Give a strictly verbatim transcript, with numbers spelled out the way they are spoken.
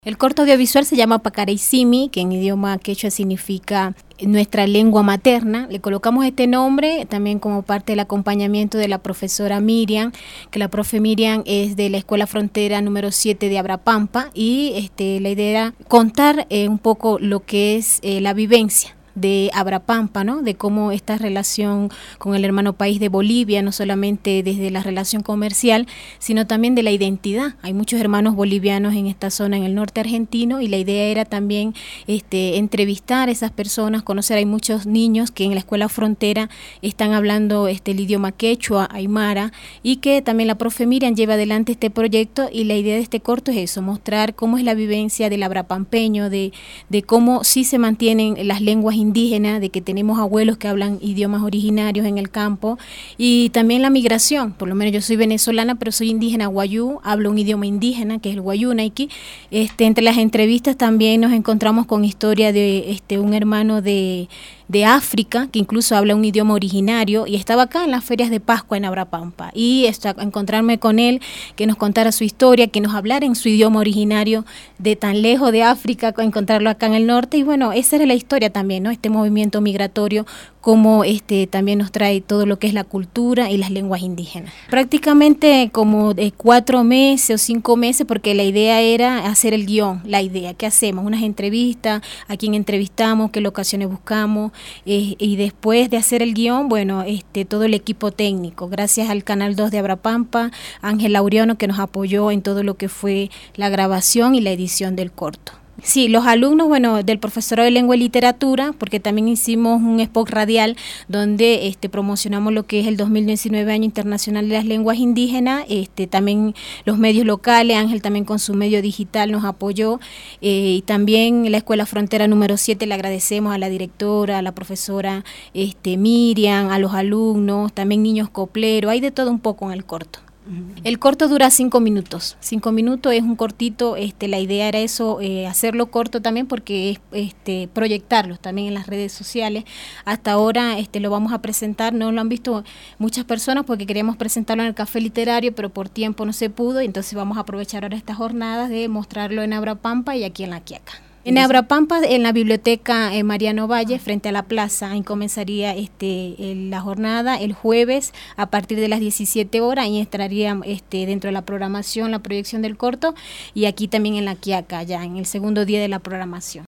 El corto audiovisual se llama Pacareisimi, que en idioma quechua significa nuestra lengua materna. Le colocamos este nombre también como parte del acompañamiento de la profesora Miriam, que la profe Miriam es de la Escuela Frontera número siete de Abrapampa, y este, la idea era contar eh, un poco lo que es eh, la vivencia de Abrapampa, ¿no? De cómo esta relación con el hermano país de Bolivia, no solamente desde la relación comercial, sino también de la identidad. Hay muchos hermanos bolivianos en esta zona, en el norte argentino, y la idea era también este, entrevistar a esas personas, conocer. Hay muchos niños que en la escuela frontera están hablando este, el idioma quechua, aymara, y que también la profe Miriam lleva adelante este proyecto, y la idea de este corto es eso, mostrar cómo es la vivencia del abrapampeño, de, de cómo sí se mantienen las lenguas indígena, de que tenemos abuelos que hablan idiomas originarios en el campo, y también la migración. Por lo menos yo soy venezolana, pero soy indígena guayú, hablo un idioma indígena que es el guayunaiki. Este, entre las entrevistas también nos encontramos con historia de este, un hermano de, de África, que incluso habla un idioma originario, y estaba acá en las ferias de Pascua en Abrapampa, y esta, encontrarme con él, que nos contara su historia, que nos hablara en su idioma originario de tan lejos de África, encontrarlo acá en el norte. Y bueno, esa era la historia también, ¿no? Este movimiento migratorio, como este también nos trae todo lo que es la cultura y las lenguas indígenas. Prácticamente como de cuatro meses o cinco meses, porque la idea era hacer el guión, la idea, ¿qué hacemos? Unas entrevistas, a quién entrevistamos, qué locaciones buscamos, eh, y después de hacer el guión, bueno, este todo el equipo técnico, gracias al Canal dos de Abrapampa, Ángel Laureano, que nos apoyó en todo lo que fue la grabación y la edición del corto. Sí, los alumnos, bueno, del profesorado de lengua y literatura, porque también hicimos un spot radial donde este, promocionamos lo que es el dos mil diecinueve Año Internacional de las Lenguas Indígenas, este, también los medios locales, Ángel también con su medio digital nos apoyó, eh, y también la Escuela Frontera número siete le agradecemos a la directora, a la profesora este, Miriam, a los alumnos, también niños copleros, hay de todo un poco en el corto. El corto dura cinco minutos, cinco minutos es un cortito, este, la idea era eso, eh, hacerlo corto también porque es este, proyectarlo también en las redes sociales. Hasta ahora este, lo vamos a presentar, no lo han visto muchas personas porque queríamos presentarlo en el Café Literario, pero por tiempo no se pudo, entonces vamos a aprovechar ahora estas jornadas de mostrarlo en Abrapampa y aquí en La Quiaca. En Abrapampa, en la biblioteca eh, Mariano Valle, frente a la plaza, ahí comenzaría este, el, la jornada el jueves a partir de las diecisiete horas, ahí estaría este, dentro de la programación, la proyección del corto, y aquí también en La Quiaca, ya en el segundo día de la programación.